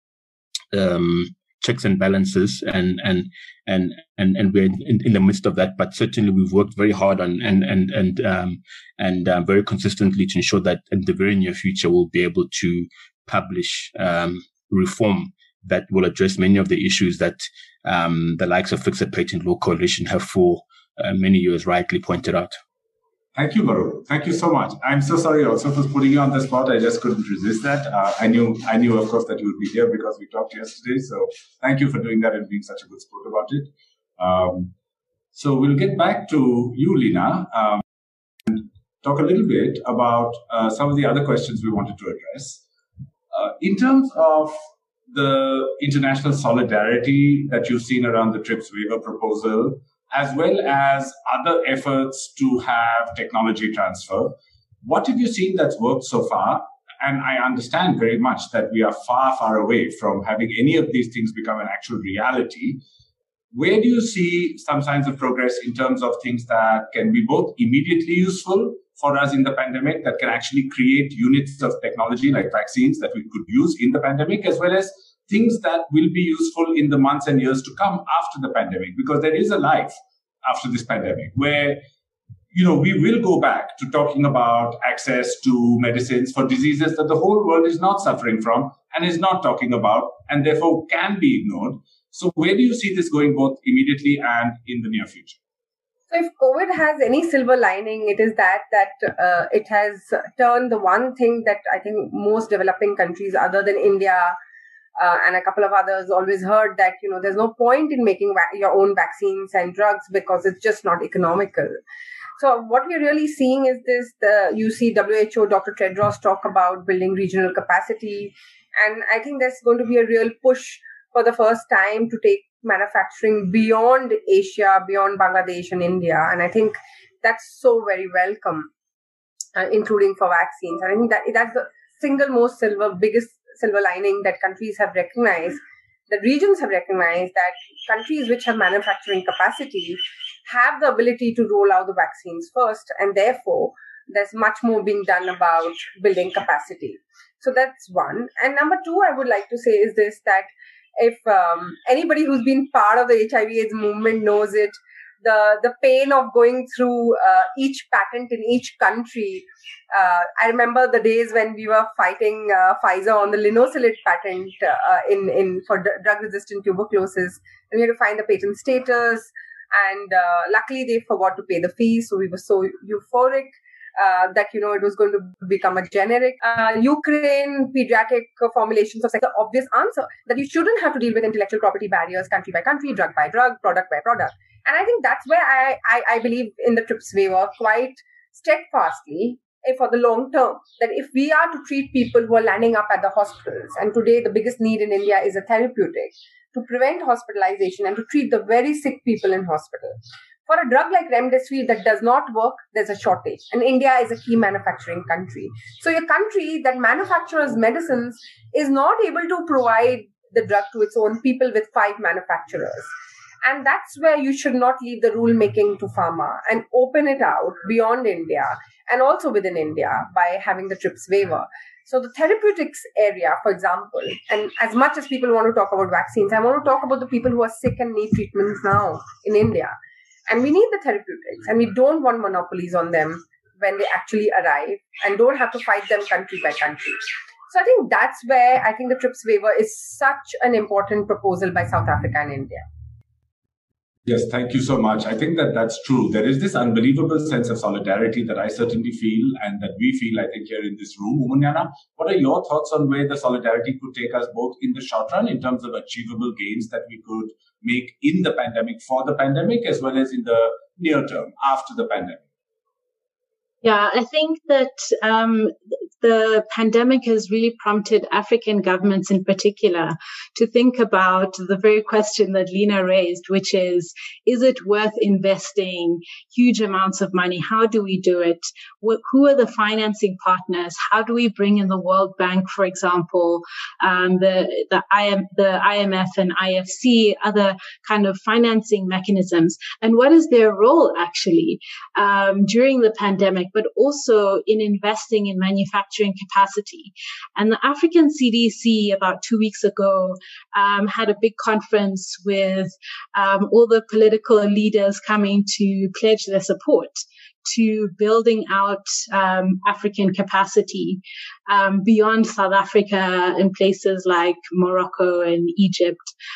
um, checks and balances, and and and and and we're in, in the midst of that. But certainly, we've worked very hard on and and and um, and uh, very consistently to ensure that in the very near future we'll be able to publish um, reform that will address many of the issues that um, the likes of Fix the Patent Law Coalition have for uh, many years rightly pointed out. Thank you, Maru. Thank you so much. I'm so sorry also for putting you on the spot. I just couldn't resist that. Uh, I knew, I knew, of course, that you would be here because we talked yesterday. So thank you for doing that and being such a good sport about it. Um, so we'll get back to you, Lina, um, and talk a little bit about uh, some of the other questions we wanted to address. Uh, in terms of the international solidarity that you've seen around the TRIPS waiver proposal, as well as other efforts to have technology transfer, what have you seen that's worked so far? And I understand very much that we are far, far away from having any of these things become an actual reality. Where do you see some signs of progress in terms of things that can be both immediately useful for us in the pandemic, that can actually create units of technology like vaccines that we could use in the pandemic, as well as things that will be useful in the months and years to come after the pandemic? Because there is a life after this pandemic where, you know, we will go back to talking about access to medicines for diseases that the whole world is not suffering from and is not talking about, and therefore can be ignored. So where do you see this going both immediately and in the near future? So if COVID has any silver lining, it is that that uh, it has turned the one thing that I think most developing countries other than India uh, and a couple of others always heard, that, you know, there's no point in making va- your own vaccines and drugs because it's just not economical. So what we're really seeing is this, the, you see W H O, Doctor Tedros talk about building regional capacity. And I think there's going to be a real push for the first time to take manufacturing beyond Asia, beyond Bangladesh and India. And I think that's so very welcome, uh, including for vaccines. And I think that that's the single most silver, biggest silver lining that countries have recognized, that regions have recognized, that countries which have manufacturing capacity have the ability to roll out the vaccines first. And therefore, there's much more being done about building capacity. So that's one. And number two, I would like to say is this, that if um, anybody who's been part of the H I V AIDS movement knows it, the, the pain of going through uh, each patent in each country. Uh, I remember the days when we were fighting uh, Pfizer on the linocilid patent uh, in, in for d- drug-resistant tuberculosis. And we had to find the patent status. And uh, luckily, they forgot to pay the fees. So we were so euphoric. Uh, that, you know, it was going to become a generic. Uh, Ukraine, pediatric formulations of sex, the obvious answer that you shouldn't have to deal with intellectual property barriers country by country, drug by drug, product by product. And I think that's where I, I, I believe in the TRIPS waiver quite steadfastly for the long term, that if we are to treat people who are landing up at the hospitals, and today the biggest need in India is a therapeutic to prevent hospitalization and to treat the very sick people in hospital. For a drug like remdesivir that does not work, there's a shortage. And India is a key manufacturing country. So a country that manufactures medicines is not able to provide the drug to its own people with five manufacturers. And that's where you should not leave the rule making to pharma and open it out beyond India and also within India by having the TRIPS waiver. So the therapeutics area, for example, and as much as people want to talk about vaccines, I want to talk about the people who are sick and need treatments now in India. And we need the therapeutics, and we don't want monopolies on them when they actually arrive, and don't have to fight them country by country. So I think that's where I think the TRIPS waiver is such an important proposal by South Africa and India. Yes, thank you so much. I think that that's true. There is this unbelievable sense of solidarity that I certainly feel, and that we feel, I think, here in this room. Umunyana, what are your thoughts on where the solidarity could take us both in the short run in terms of achievable gains that we could make in the pandemic, for the pandemic, as well as in the near term after the pandemic? Yeah, I think that um, the pandemic has really prompted African governments in particular to think about the very question that Lena raised, which is, is it worth investing huge amounts of money? How do we do it? Wh- who are the financing partners? How do we bring in the World Bank, for example, um, the, the, I M, the I M F and I F C, other kind of financing mechanisms? And what is their role actually um, during the pandemic, but also in investing in manufacturing capacity? And the African C D C about two weeks ago um, had a big conference with um, all the political leaders coming to pledge their support to building out um, African capacity um, beyond South Africa in places like Morocco and Egypt,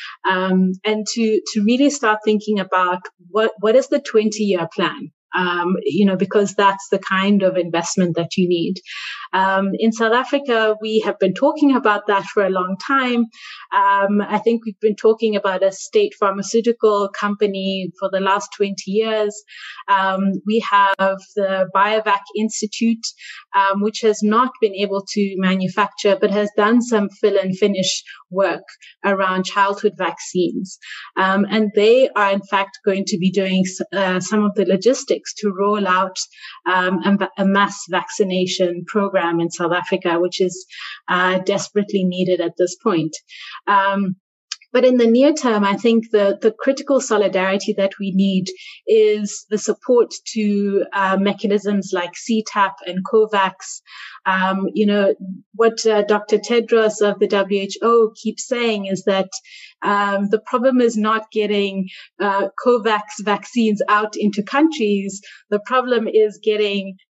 um, and to to really start thinking about what what is the twenty-year plan. Um, you know, because that's the kind of investment that you need. Um, in South Africa, we have been talking about that for a long time. Um, I think we've been talking about a state pharmaceutical company for the last twenty years. Um, we have the BioVac Institute, um, which has not been able to manufacture, but has done some fill and finish work around childhood vaccines. Um, and they are, in fact, going to be doing uh, some of the logistics to roll out um, a, a mass vaccination program in South Africa, which is uh, desperately needed at this point. Um, But in the near term, I think the, the critical solidarity that we need is the support to uh, mechanisms like C TAP and COVAX. Um, you know, what uh, Doctor Tedros of the W H O keeps saying is that um, the problem is not getting uh, COVAX vaccines out into countries. The problem is getting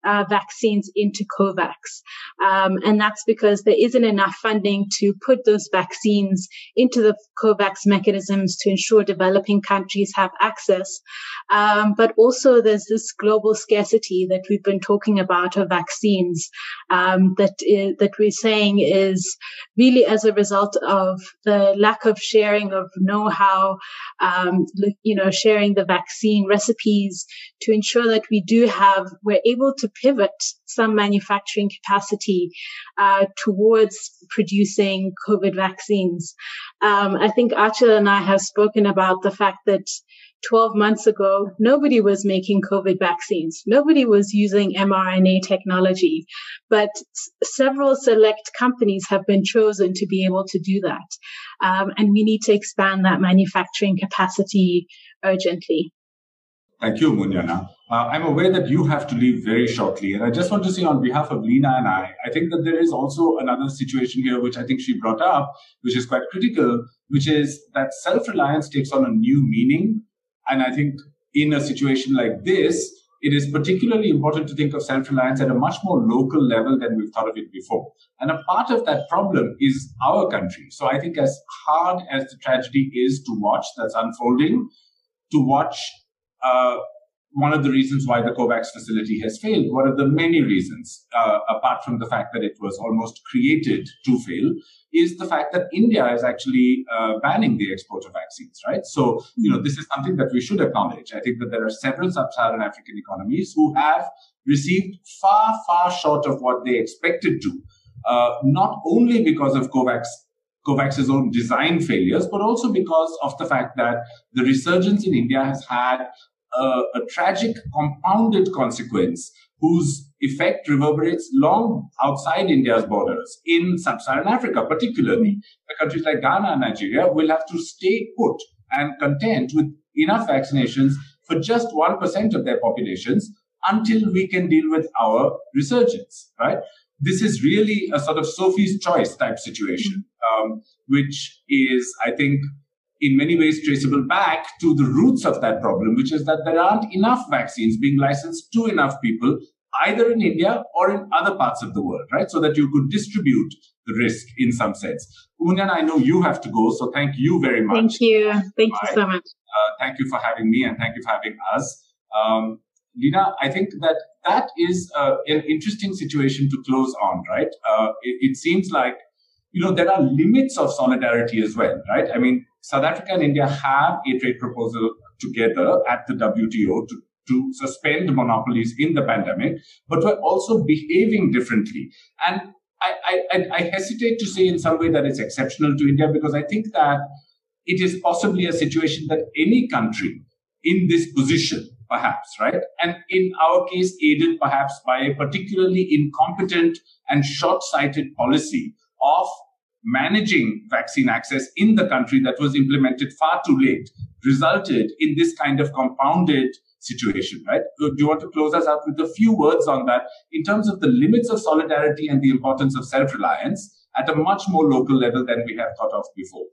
uh, vaccines into COVAX. Um, and that's because there isn't enough funding to put those vaccines into the COVAX mechanisms to ensure developing countries have access. Um, but also there's this global scarcity that we've been talking about of vaccines, um, that is, that we're saying is really as a result of the lack of sharing of know-how, um, you know, sharing the vaccine recipes to ensure that we do have, we're able to pivot some manufacturing capacity uh, towards producing COVID vaccines. Um, I think Achal and I have spoken about the fact that twelve months ago, nobody was making COVID vaccines. Nobody was using mRNA technology, but s- several select companies have been chosen to be able to do that. Um, and we need to expand that manufacturing capacity urgently. Thank you, Munyana. Uh, I'm aware that you have to leave very shortly. And I just want to say on behalf of Lena and I, I think that there is also another situation here, which I think she brought up, which is quite critical, which is that self-reliance takes on a new meaning. And I think in a situation like this, it is particularly important to think of self-reliance at a much more local level than we've thought of it before. And a part of that problem is our country. So I think as hard as the tragedy is to watch that's unfolding, to watch uh, one of the reasons why the COVAX facility has failed, one of the many reasons, uh, apart from the fact that it was almost created to fail, is the fact that India is actually uh, banning the export of vaccines, right? So, you know, this is something that we should acknowledge. I think that there are several sub-Saharan African economies who have received far, far short of what they expected to, uh, not only because of COVAX COVAX's own design failures, but also because of the fact that the resurgence in India has had a, a tragic compounded consequence whose effect reverberates long outside India's borders in sub-Saharan Africa, particularly. The countries like Ghana and Nigeria will have to stay put and content with enough vaccinations for just one percent of their populations until we can deal with our resurgence, right? This is really a sort of Sophie's choice type situation, um, which is, I think, in many ways traceable back to the roots of that problem, which is that there aren't enough vaccines being licensed to enough people, either in India or in other parts of the world, right? So that you could distribute the risk in some sense. Munyana, I know you have to go, so thank you very much. Thank you. Thank you so much. Uh, thank you for having me and thank you for having us. Um, Lena, I think that that is uh, an interesting situation to close on, right? Uh, it, it seems like, you know, there are limits of solidarity as well, right? I mean, South Africa and India have a trade proposal together at the W T O to, to suspend monopolies in the pandemic, but we're also behaving differently. And I, I, I hesitate to say in some way that it's exceptional to India, because I think that it is possibly a situation that any country in this position, perhaps, right? And in our case, aided perhaps by a particularly incompetent and short-sighted policy of managing vaccine access in the country that was implemented far too late, resulted in this kind of compounded situation, right? Do you want to close us out with a few words on that in terms of the limits of solidarity and the importance of self-reliance at a much more local level than we have thought of before?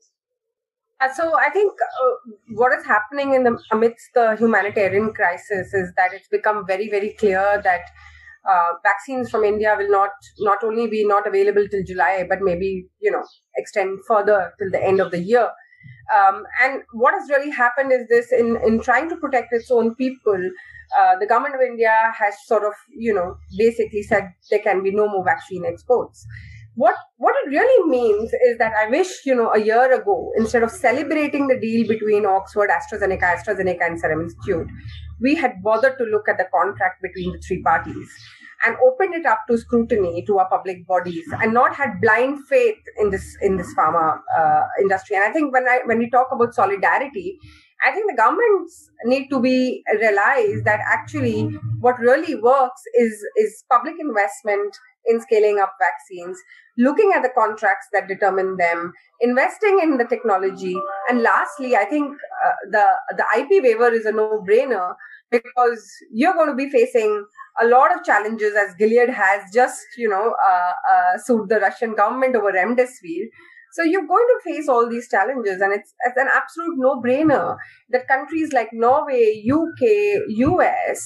Uh, so I think uh, what is happening in the amidst the humanitarian crisis is that it's become very, very clear that uh, vaccines from India will not not only be not available till July, but maybe, you know, extend further till the end of the year. Um, and what has really happened is this: in in trying to protect its own people, uh, the government of India has sort of, you know, basically said there can be no more vaccine exports. What what it really means is that I wish, you know, a year ago, instead of celebrating the deal between Oxford, AstraZeneca, AstraZeneca and Serum Institute, we had bothered to look at the contract between the three parties and opened it up to scrutiny to our public bodies, and not had blind faith in this in this pharma uh, industry. And I think when I when we talk about solidarity, I think the governments need to be realize that actually what really works is is public investment in scaling up vaccines, looking at the contracts that determine them, investing in the technology, and lastly, I think uh, the the I P waiver is a no-brainer, because you're going to be facing a lot of challenges, as Gilead has just, you know, uh, uh, sued the Russian government over remdesivir. So you're going to face all these challenges, and it's, it's an absolute no-brainer that countries like Norway, U K, U S,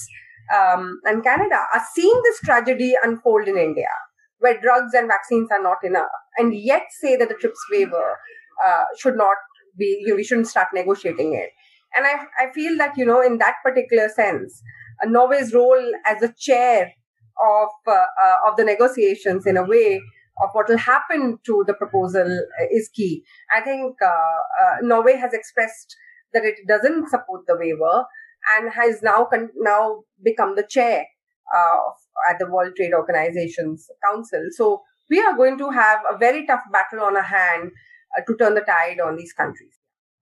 um, and Canada are seeing this tragedy unfold in India, where drugs and vaccines are not enough, and yet say that the TRIPS waiver uh, should not be, you know, we shouldn't start negotiating it. And I, I feel that, you know, in that particular sense, uh, Norway's role as a chair of uh, uh, of the negotiations, in a way, of what will happen to the proposal uh, is key. I think uh, uh, Norway has expressed that it doesn't support the waiver and has now con- now become the chair uh, at the World Trade Organization's Council. So we are going to have a very tough battle on our hand uh, to turn the tide on these countries.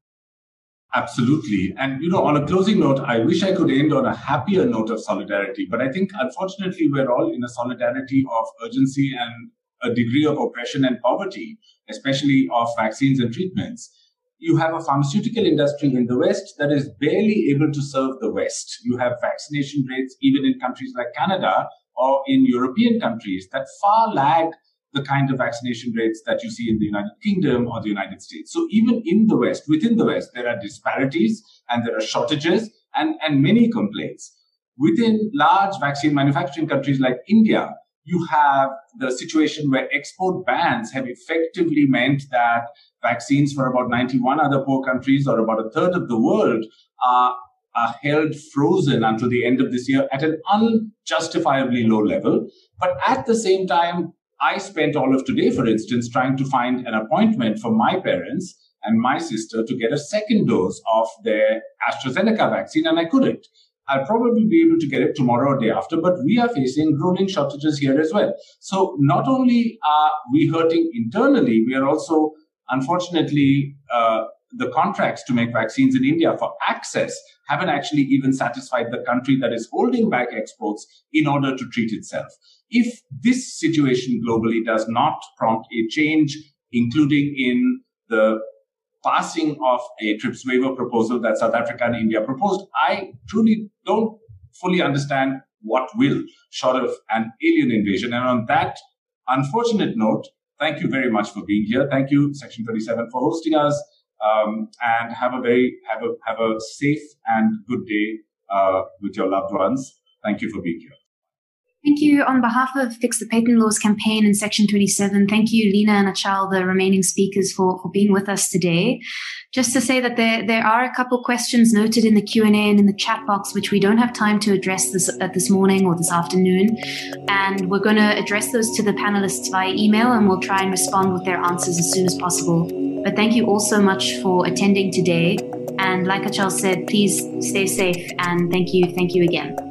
Absolutely. And, you know, on a closing note, I wish I could end on a happier note of solidarity. But I think, unfortunately, we're all in a solidarity of urgency and a degree of oppression and poverty, especially of vaccines and treatments. You have a pharmaceutical industry in the West that is barely able to serve the West. You have vaccination rates even in countries like Canada or in European countries that far lag the kind of vaccination rates that you see in the United Kingdom or the United States. So even in the West, within the West, there are disparities and there are shortages and, and many complaints. Within large vaccine manufacturing countries like India, you have the situation where export bans have effectively meant that vaccines for about ninety-one other poor countries, or about a third of the world, are, are held frozen until the end of this year at an unjustifiably low level. But at the same time, I spent all of today, for instance, trying to find an appointment for my parents and my sister to get a second dose of their AstraZeneca vaccine, and I couldn't. I'll probably be able to get it tomorrow or day after, but we are facing rolling shortages here as well. So not only are we hurting internally, we are also, unfortunately, uh, the contracts to make vaccines in India for access haven't actually even satisfied the country that is holding back exports in order to treat itself. If this situation globally does not prompt a change, including in the passing of a TRIPS waiver proposal that South Africa and India proposed, I truly don't fully understand what will, short of an alien invasion. And on that unfortunate note, thank you very much for being here. Thank you, Section thirty-seven, for hosting us. Um, and have a very have a have a safe and good day uh, with your loved ones. Thank you for being here. Thank you. On behalf of Fix the Patent Laws campaign and Section twenty-seven, thank you, Lena and Achal, the remaining speakers, for, for being with us today. Just to say that there, there are a couple questions noted in the Q and A and in the chat box, which we don't have time to address this uh, this morning or this afternoon. And we're going to address those to the panelists via email, and we'll try and respond with their answers as soon as possible. But thank you all so much for attending today. And like Achal said, please stay safe, and thank you. Thank you again.